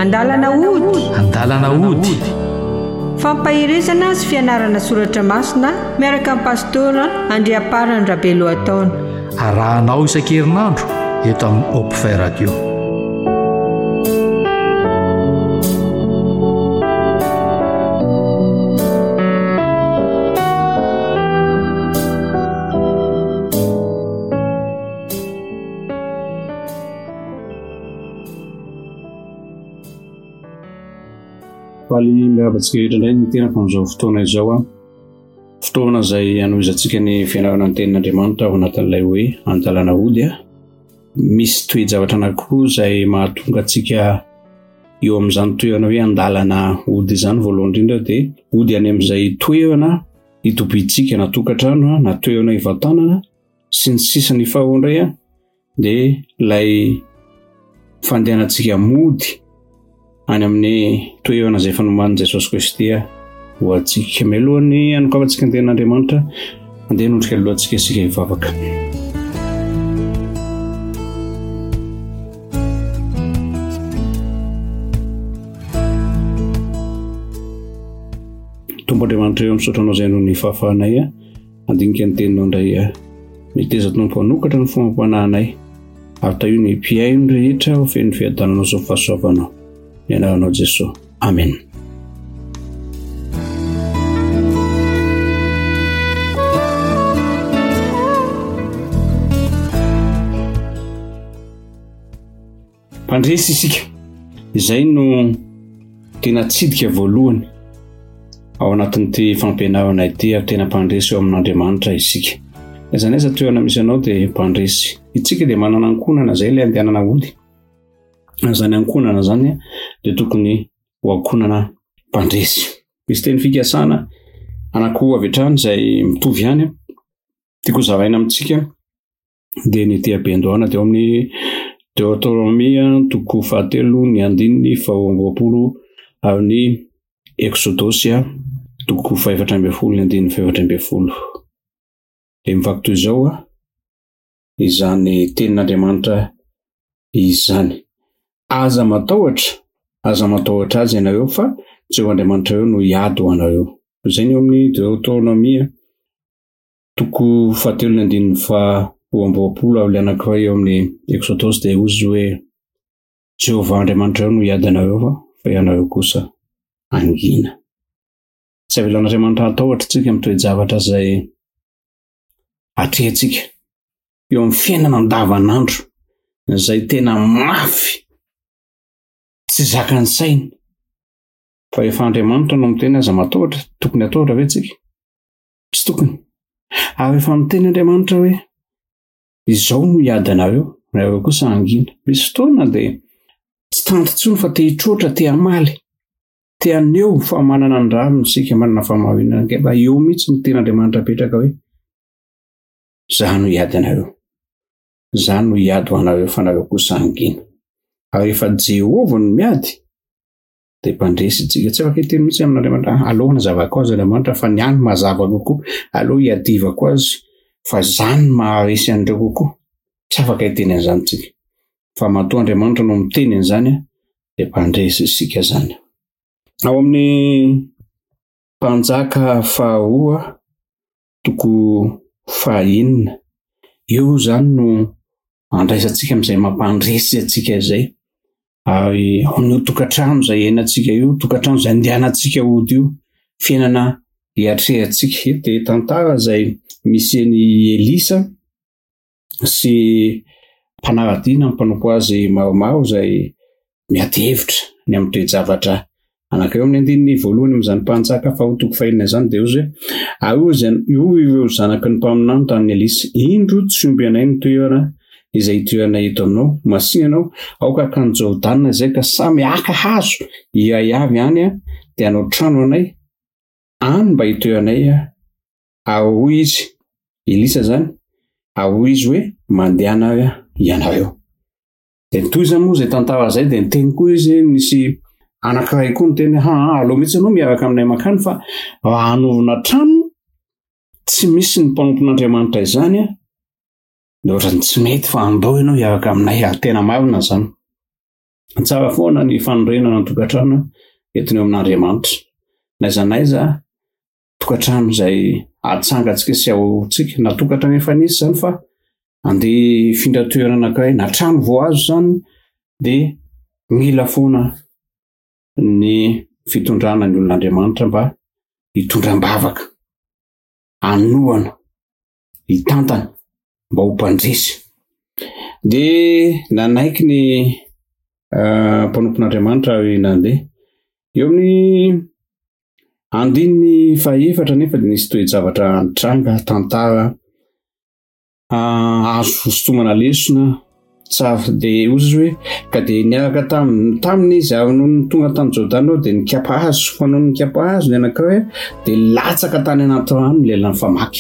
andalana ody fampahiresana sy fianarana soratra masina miaraka amin'ny pastora Andriaparany Rabeloataona. Arahanao isan-kerinandro eto amin'ny Hope Radio. Faly miarabantsika indray ny tena amin'izao fotoana izao fotoana izay anohizantsika ny fianarana ny tenin'Andriamanitra ao anatin'ilay hoe andalana ody misy toe-javatra anankiroa izay mahatonga antsika eo amin'izany toerana hoe andalana ody izany. Voalohany indrindra dia ody any amin'izay toerana itobitsika na tokantrano na toerana ivatanana sy ny sisa ny fahaondray dia ilay fandehanantsika mody any amin'ny toerana izay fanoman'i Jesosy Kristy ho antsika. Mialohan'ny anokavantsika ny tenin'Andriamanitra andeha nondrika alohantsika isika hivavaka. Tompo Andriamanitra eo misaotra anao izay noho ny fahafahanay andinika ny teninao indray miteza Tompo hanokatra ny fomam-panahinay ary taio ny mpiaino rehetra ho feno fiadananao sy fahasoavanao ny anaranao Jesosy. Amen. Mpandresy isika, izay no tena tsidika voalohany ao anatin'ity fampianarana ity ary tena mpandresy eo amin'Andriamanitra isika. Izany aiza toerana misy anao dia mpandresy. Itsika dia manana ankonana izay ilay andehanana ody. Izany ankonana zany dia tokony ho ankonana mpandresy. Misy teny fikasana anankiroa avy hatrany izay mitovy ihany. Tiako zaraina amintsika dia ny tia-bendoana dia ao amin'ny Deutéronomie 3:9 ary ny Exodus 4:12. Dia mivaky toy izao izany tenin'Andriamanitra izany. Aza matahotra azy ianareo fa Jehova Andriamanitra eo no hiady ho anareo. Izay ny eo amin'ny Deutéronomie 4:12 ary ilay anankiray eo amin'ny Exodus dia ozy hoe Jehova Andriamanitra eo no hiady anareo fa ianareo kosa angina. Tsy avelan'Andriamanitra hatahotra tsika amin'ny toe-javatra izay atrehantsika eo amin'ny fiainana andavanandro izay tena mafy tsy zakan'ny saina. Fa efa Andriamanitra no miteny aza matahotra, tokony atahotra ve tsika? Tsy tokony. Ary efa miteny Andriamanitra hoe izao no hiady anareo, nareo kosa angina. Misy fotoana dia tsy tanto intsony fa te hitroatra, te hamaly, te haneho fa manana ny rariny isika, manana famaharinana. Angefa eo mihitsy ny ten'Andriamanitra apetraka hoe izaho no hiady anareo, izaho no hiady ho anareo fa nareo kosa angina. Ary efa Jehova no miady dia mpandresy isika. Tsy afaka hiteny mihitsy amin'Andriamanitra aleo nazavako azy Andriamanitra fa ny any mazava kokoa, aleo hiadivako azy fa izany maharesy an'ireo kokoa. Tsy afaka hiteny an'izany tsika. Fa matoa Andriamanitra no miteny an'izany dia mpandresy isika zany. Ao amin'ny Mpanjaka 2:9 eo zany no andraisantsika amin'izay mampandresy antsika izay. Ary ao amin'ny tokantrano izay iainantsika io, tokantrano izay andehanantsika ody io, fiainana hiatrehantsika. Dia tantara izay misy ny Elisa sy mpanaradiana mpanompo azy maromaro izay miady hevitra ny amin'ny toe-javatra anankiray. Amin'ny andininy voalohany amin'izany Mpanjaka 2:9 izany dia ozy io ireo zanaky ny mpaminany tamin'ny Elisa, indro tsy omby anay ny toerana izay toerana eto aminao, masinanao aoka kan Jordana izay ka samy aka hazo iray avy any dia anao trano anay any mba hitoeranay. Ary hoy izy Elisa zany, ary hoy izy hoe mandehana ianareo. Dia toy izany moa izay tantara izay dia niteny koa izy, misy anankiray koa niteny aleo mihitsy anao miaraka aminay makany fa raha hanovina trano tsy misy ny mpanompon'Andriamanitra izany dia ohatrany tsy mety fa andao ianao hiaraka aminay. Ary tena marina zany. tsara foana ny fanorenana ny tokantrano entiny eo amin'Andriamanitra. Naiza naiza tokantrano izay atsangatsika sy aotsika na tokantrano efa nisy zany fa andeha hifindra toerana anankiray na trano vao azo zany dia mila foana ny fitondrana ny olon'Andriamanitra mba hitondram-bavaka, anohana, hitantana mba ho mpandresy. Dia nanaiky ny mpanompon'Andriamanitra nandeha eo amin'ny andininy fahaefatra nefa dia nisy toe-javatra nitranga tantara azo fostomana lesona tsara dia ozy hoe ka dia niaraka taminy izy ary noho ny tonga tany Jordana ao dia nikapa hazo fa noho ny nikapa hazo ny anankiray dia latsaka tany anaty rano ny lelan'ny famaky.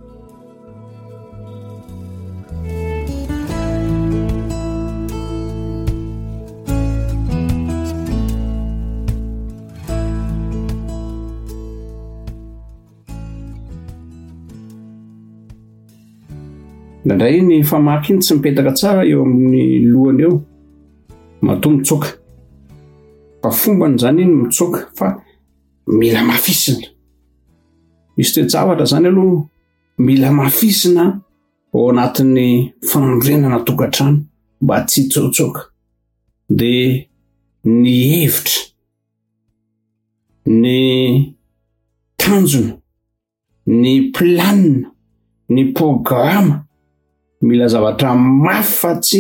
Nandray ny famaky iny tsy mipetaka tsara eo amin'ny lohany eo, matoa mitsoka. Fa fombany zany iny mitsoka fa mila mafisina. Misy toe-javatra zany aloha mila mafisina ao anatin'ny fanorenana tokantrano mba tsy hitsotsoka. Dia ny hevitra, ny tanjona, ny planina, ny programa mila zavatra mafy fa tsy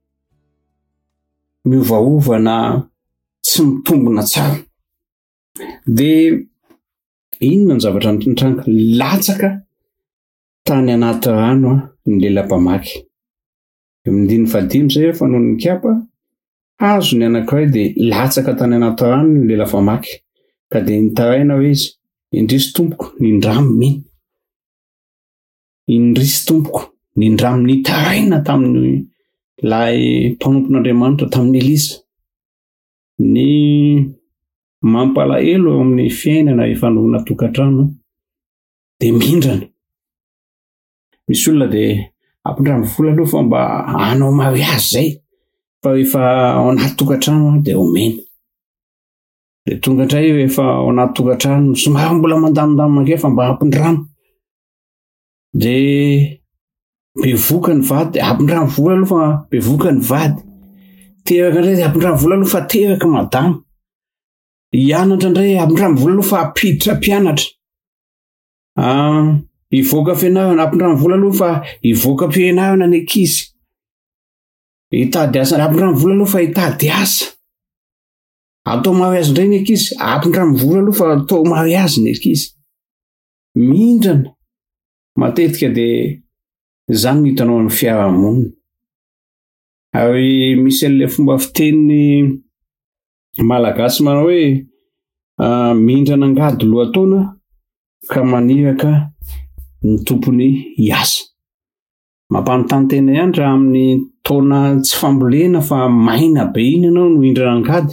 miovaova na tsy mitombona tsara. Dia inona ny zavatra nitranga? Latsaka tany anaty rano ny lelam-pamaky. Eo amin'ny andininy fahadimy zay fa noho ny nikapa hazo ny anankiray dia latsaka tany anaty rano ny lelam-pamaky. Ka dia nitaraina hoe izy, indrisy tompoko nindramo miny, indrisy tompoko nindramo nitaraina tamin'ny lay mpanompon'Andriamanitra tamin'ny Elisa ny mampalahelo eo amin'ny fiainana fanohana tokantrano dia mindrana. Misy olona dia ampindramo vola aloha fa mba hanao mariazy zay fa efa ao anaty tokantrano dia omena. Dia tonga indray efa ao anaty tokantrano somary mbola mandamindamina kely fa mba ampindramo dia bevoka ny vady, ampindramo vola aloha fa bevoka ny vady. Teraka indray ampindramo vola aloha fa teraka madama. Hianatra indray ampindramo vola aloha fa apiditra mpianatra. Hivoaka fianarana ampindramo vola aloha fa hivoaka mpianarana ny ankizy. Hitady asa ampindramo vola aloha fa hitady asa. Atao mariazy indray ny ankizy ampindramo vola aloha fa atao mariazy ny ankizy. Mindrana matetika dia izany no hitanao amin'ny fiarahamonina. Ary misy an'ilay fomba fitenin'ny malagasy manao hoe mindrana angady lohataona ka maniraka ny tompony hiasa. Mampanontany tena ihany raha amin'ny taona tsy fambolena fa maina be iny ianao no hindrana angady.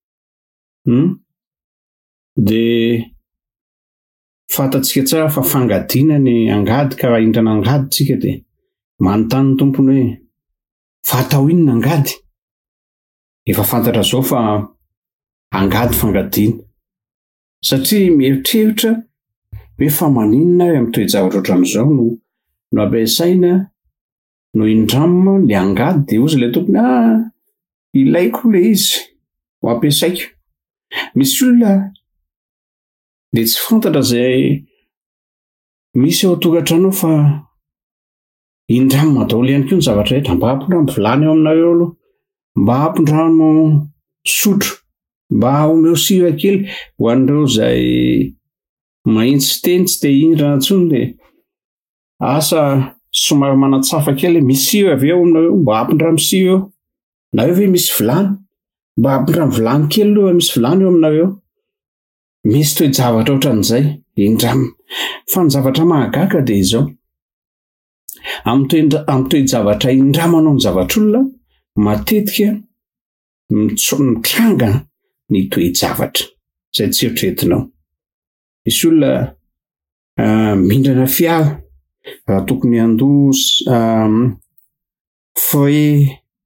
Dia fantatsika tsara fa fangadiana ny angady ka raha hindrana angady tsika dia manontany ny tompony hoe fatao inona angady? Efa fantatra zao fa angady fangadiana. Satria mieritreritra hoe fa maninona ary amin'ny toe-javatra ohatran'izao no ampiasaina no indramina ilay angady dia ozy ilay tompony ilaiko ilay izy ho ampiasaiko. Misy olona dia tsy fantatra izay misy ao tokantrano fa indramina daholo ihany koa ny zavatra rehetra. Mba ampondramo vilany eo aminareo aloha, mba ampondramo sotro, mba omeo sira kely ho an'ireo izay mahitsy teny tsy dia hindrana intsony dia asa somary manatsafa kely. Misy sira avy eo aminareo, mba ampondramo sira eo. Na hoe misy vilany, mba ampondramo vilany kely aloha misy vilany eo aminareo. Misy toe-javatra ohatran'izay indramina. Fa ny zavatra mahagaga dia izao, amin'ny toe-javatra indramanao ny zavatr'olona matetika mitranga ny toe-javatra izay tsy eritreretinao. Misy olona mindrana fiara raha tokony handoa frais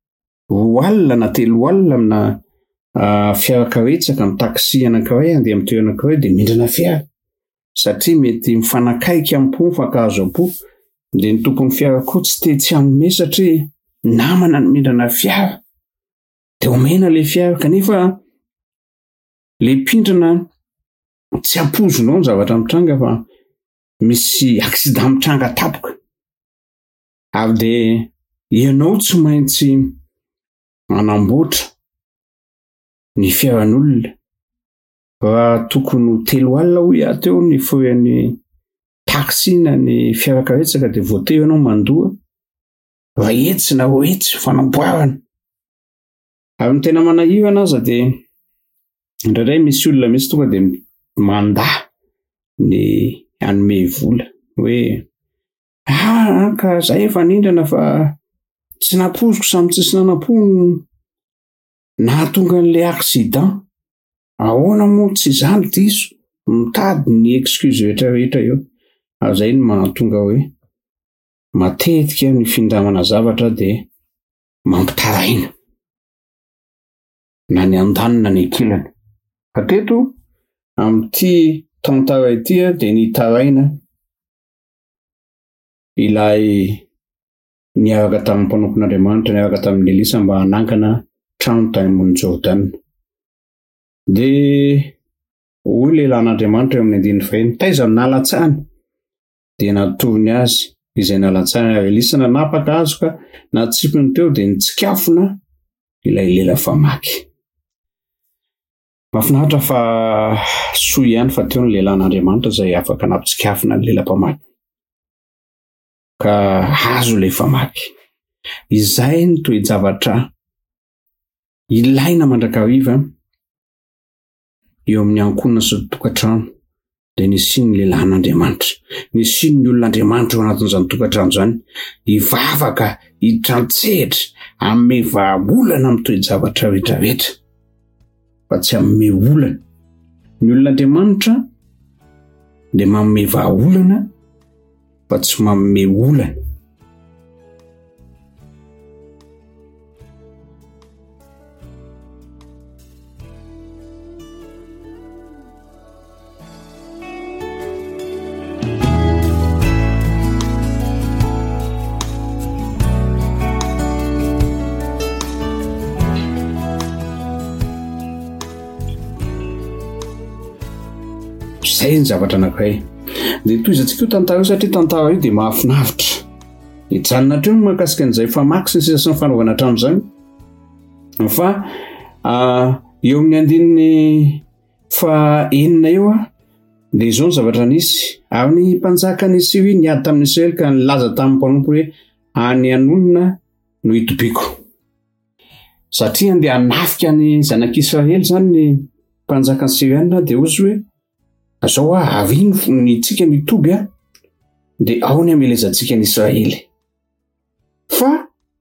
alina na 3 alina amina fiaraka etsaka ny taksi anankiray andeha amin'ny toerana anankiray dia mindrana fiara satria mety mifanakaiky amin'ny po mifankahazo am-po dia ny tompon'ny fiara koa tsy te-tsy hanome satria namana ny mindrana fiara dia omena ilay fiara kanefa ilay mpindrana tsy ampozonao ny zavatra mitranga fa misy aksidan mitranga tapoka ary dia ianao tsy maintsy manamboatra ny fiaran'olona raha tokony 3 alina hoy aho teo ny foan'ny taksi na ny fiarakaretsaka dia voateo ianao mandoa raha etsy na ho etsy fanamboarana ary ny tena manahirana aza dia indraindray misy olona misy tonga dia mandaa ny anome vola hoe ka zahay efa nindrana fa tsy napoziko samy tsisy nanam-pony nahatonga n'ilay aksidan ahoana moa tsy izany diso mitady ny excuse rehetrarehetra eo ary zay no mahatonga hoe matetika ny findramana zavatra dia mampitaraina na ny andanina ny kilana fa teto amin'ity tantara ity dia ny taraina ilay niaraka tamin'ny mpanompon'Andriamanitra niaraka tamin'ny Elisa mba hanankana trano tany mony Jordana dia hoy lehilahin'Andriamanitra eo amin'ny 9 taiza nalatsahany dia natorony azy izay nalatsahany ary Elisa nanapaka azo ka natsipony teo dia nitsikafona ilay lela famaky. Mahafinaritra fa soa ihany fa teo ny lehilahin'Andriamanitra izay afaka napitsikafona ny lela-pamaky ka azo ilay famaky. Izay ny toe-javatra ilaina mandrakariva eo amin'ny ankonina sy tokantrano dia nisy ny lehilahin'Andriamanitra, nisy ny olon'Andriamanitra eo anatin'izany tokantrano izany hivavaka hitrantsehitra amin'ny vahaolana amin'ny toe-javatra rehetrarehetra fa tsy amin'ny olana. Ny olon'Andriamanitra dia manome vahaolana fa tsy manome olana. Zay ny zavatra anankiray dia toy izantsika io tantara io satria tantara io dia mahafinaritra. Hijanona hatreo no mahakasika an'izay famaky sy ny sisa sy ny fanaovana trano izany fa eo amin'ny andininy 9 eo dia izao ny zavatra nisy ary ny mpanjaka ny Siria niady tamin'ny Israely ka nilaza tamin'ny mpanompo hoe any anonona no hitobiako satria andeha hanafika ny zanak'Israely izany ny mpanjaka ny Siriana dia ozy hoe azao avino ny tsika nitoby dia ao ny amelezantsika ny Israely. Fa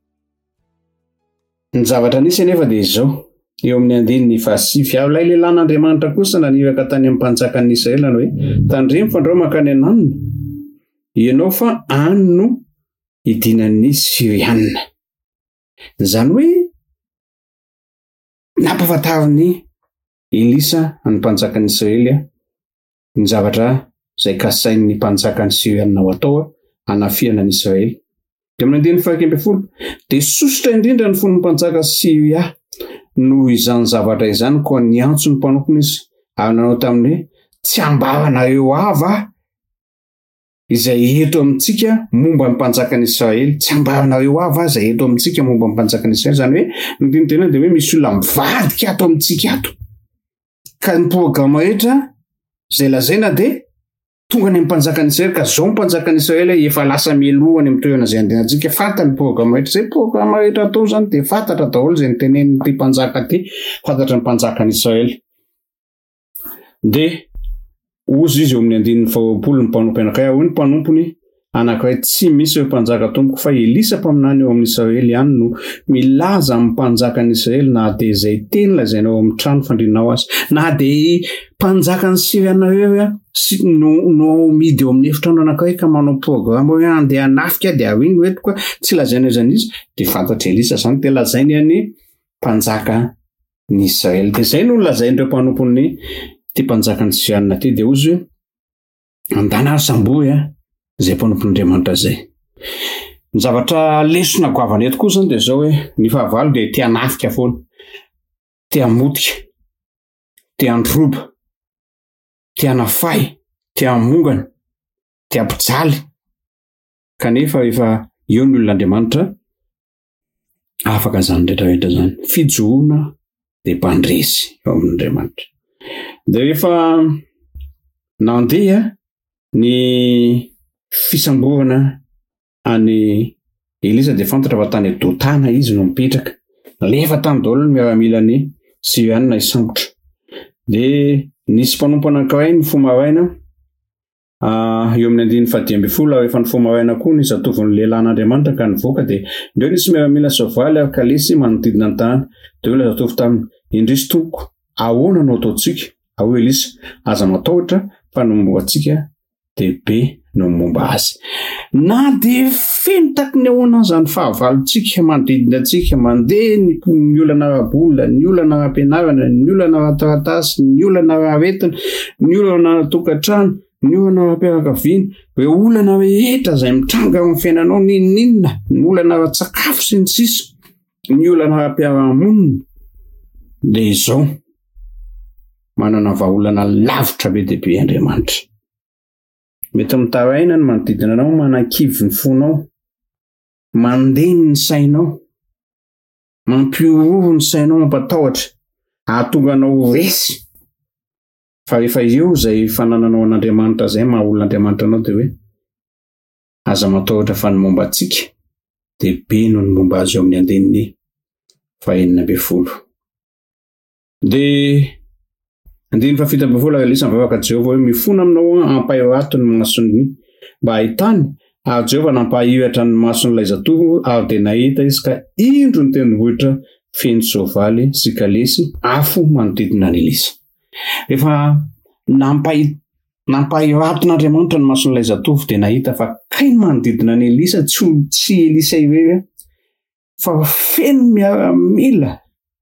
ny zavatra nisy anefa dia izao eo amin'ny andininy 7 ary ilay lehilahin'Andriamanitra kosa naniraka tany amin'ny mpanjaka ny Israely hoe tandremo fandrao makany ananina ianao fa any no hidinan'ny Siriana. Izany hoe nampahafantarin'ny Elisa ny mpanjaka ny Israely ny zavatra izay kasain'ny mpanjaka ny Siriana ho atao hanafiana ny Israely. Dia amin'ny 9 dia sosotra indrindra ny fon'ny mpanjaka Siria noho izany zavatra izany koa niantso ny mpanompony izy ary nanao taminy hoe tsy ambaranareo ava izay eto amintsika momba ny mpanjaka ny Israely, tsy ambaranareo ava izay eto amintsika momba ny mpanjaka ny Israely. Izany hoe ny tena dia hoe misy olona mivadika ato amintsika ato ka ny programa rehetra izay lazaina dia tonga ny mpanjaka ny Israely ka zao mpanjaka ny Israely efa lasa mielohany amin'ny toerana izay andehanantsika fantany programa rehetra. Izay programa rehetra atao izany dia fantatra daholo izay nitenen'ity mpanjaka ity, fantatra ny mpanjaka ny Israely. Dia ozy izy eo amin'ny 20 ny mpanompony anankiray tsy misy hoe mpanjaka tompoko fa Elisa mpaminany eo amin'Israely ihany no milaza amin'ny mpanjaka an'Israely na dia izay teny lazaina ao amin'ny trano fandrinao azy na dia mpanjaka ny Siriana no midy eo amin'ny efitrano anankiray ka manao programa hoe andeha hanafika dia ino etiko tsy lazaina izany izy dia fantatra Elisa izany dia lazainy any mpanjaka ny Israely dia izay no lazain'ireo mpanompon'ny ty mpanjaka ny Siriana ty dia ozy hoe andana ary samboy izay mpanompon'Andriamanitra zay. Ny zavatra lesona goavana eto koa zany dia zao hoe ny fahavalo dia tia nafika foana, tia motika, tia androba, tia nafay, tia mongana, tia mpijaly. Kanefa efa eo ny olon'Andriamanitra afaka zany rehetrarehetra zany. Fijohona dia mpandresy eo amin'Andriamanitra. Dia rehefa nandeha ny fisamborana any Elisa dia fantatra fa tany Dotana izy no mipetraka. Lefa tany daholo ny miaramilany Siriana isambotra. Dia nisy mpanompo anankiray ny fomaraina eo amin'ny 112 rehefa ny fomaraina koa ny zatovin'ny lehilahin'Andriamanitra ka nivoaka dia ndreo nisy miaramila soavaly ary kalesy manodidina ny tany. Dia olona zatovy taminy indrisy tompoko ahoana no ataontsika? Ao Elisa aza matahotra fa no momba antsika dia be no momba azy. Na dia feno taky ny ahoana zany fahavalontsika manodidina antsika mandeha ny olana arabola, ny olana ara-pianarana, ny olana ara-taratasy, ny olana ara-aretina, ny olana ara-tokantrano, ny olana ara-pianakaviana, ireo olana rehetra izay mitranga amin'ny fiainanao ninninna, ny olana ara-tsakafo sy ny sisa, ny olana ara-piarahamonina. Dia izao manana vahaolana lavitra be dia be Andriamanitra. Mety mitaraina ny manodidina anao, manan-kivy ny fonao, mandeny ny sainao, mampioroho ny sainao, mampatahotra, ahatonga anao resy. Fa rehefa eo izay fanananao an'Andriamanitra izay maha olon'Andriamanitra anao dia hoe aza matahotra fa ny momba antsika dia be no ny momba azy eo amin'ny andeniny 9. Dia 7 Elisa mivavaka Jehova hoe mifona aminao ampahiratony ny masony mba hahitany, ary Jehova nampahiratra ny mason'ilay zatovo ary dia nahita izy ka indro ny tendrombohitra feno soavaly sy kalesy afo manodidina ny Elisa. Rehefa nampahiraton'Andriamanitra ny mason'ilay zatovo dia nahita fa kainy manodidina ny Elisa tsy Elisa irery fa feno miaramila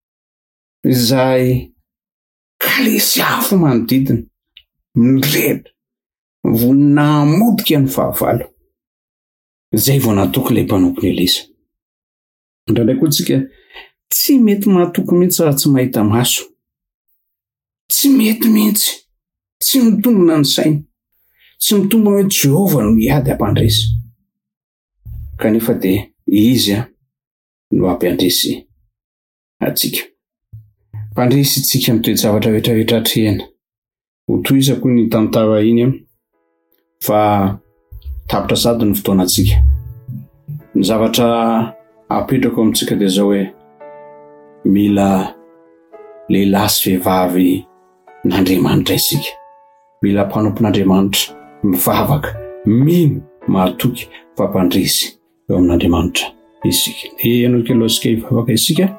izay kalesy afo manodidina mirehitra namodika ny fahavalo. Izay vao natoky ilay mpanompony Elisa. Indraindray koa tsika tsy mety mahatoky mihitsy raha tsy mahita maso. Tsy mety mihitsy, tsy mitombona ny saina, tsy mitombona hoe Jehova no hiady hampandresy. Kanefa dia izy no hampiandresy atsika. Mpandresy tsika amin'ny toe-javatra rehetrarehetra hatrehana. Ho tohizako ny tantara iny fa tapitra sady ny fotoanantsika. Ny zavatra apetrako amintsika dia zao hoe mila lehilahy sy vehivavy n'Andriamanitra isika. Mila mpanompon'Andriamanitra mivavaka, mino, mahatoky fa mpandresy eo amin'Andriamanitra isika. Dia ianao kely isika hivavaka isika.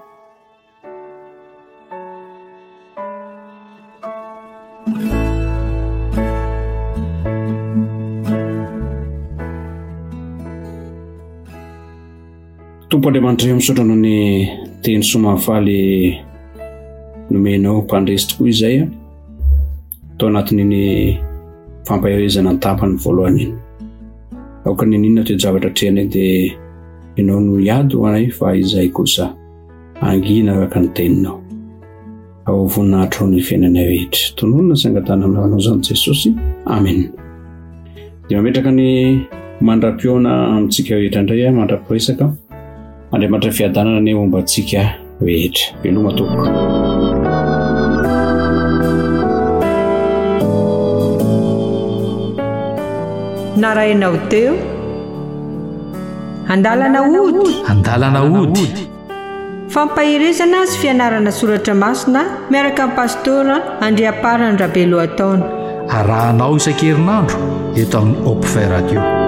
Tompo Andriamanitra misaotra ny teny somafaly nomenao mpandresy tokoa izay tao anatin'iny fampahirezana ny tampany voalohany iny. Aoka ny ninona toe-javatra trehana dia ianao no hiady ho anay fa izay kosa angina araka ny teninao. Ao voninahitra ao ny fiainanay rehetra. Tononona sangatana aminao izany Jesosy. Amen. Dia mametraka ny mandra-pioana amintsika rehetra indray mandra-piresaka. Andriamanitra fiadanana ny momba antsika rehetra. Veloma tompoko. Narainao teo andalana ody. Andalana ody. Fampahirezana sy fianarana soratra masina miaraka amin'ny pastora Andriaparany Rabeloataona. Arahanao isan-kerinandro eto amin'ny Hope Radio.